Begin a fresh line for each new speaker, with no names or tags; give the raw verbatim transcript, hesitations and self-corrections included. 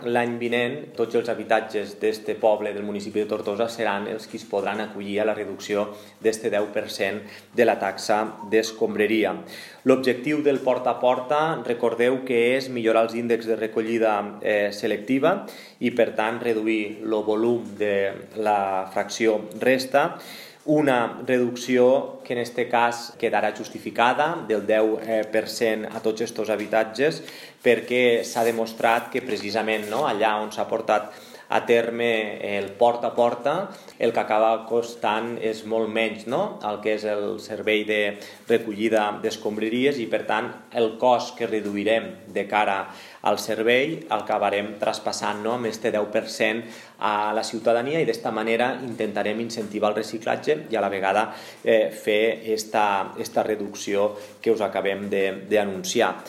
L'any vinent, tots els habitatges d'aquest poble del municipi de Tortosa seran els que es podran acollir a la reducció d'aquest deu per cent de la taxa d'escombraria. L'objectiu del porta a porta, recordeu que és millorar els índexs de recollida eh, selectiva i, per tant, reduir el volum de la fracció resta, una reducció que en aquest cas quedarà justificada del deu per cent a tots aquests habitatges perquè s'ha demostrat que precisament no, allà on s'ha portat a terme el porta a porta, el que acaba costant és molt menys no? El que és el servei de recollida d'escombraries i, per tant, el cost que reduirem de cara al servei el acabarem traspassant no? amb aquest deu per cent a la ciutadania i d'esta manera intentarem incentivar el reciclatge i a la vegada eh, fer esta, esta reducció que us acabem d'anunciar.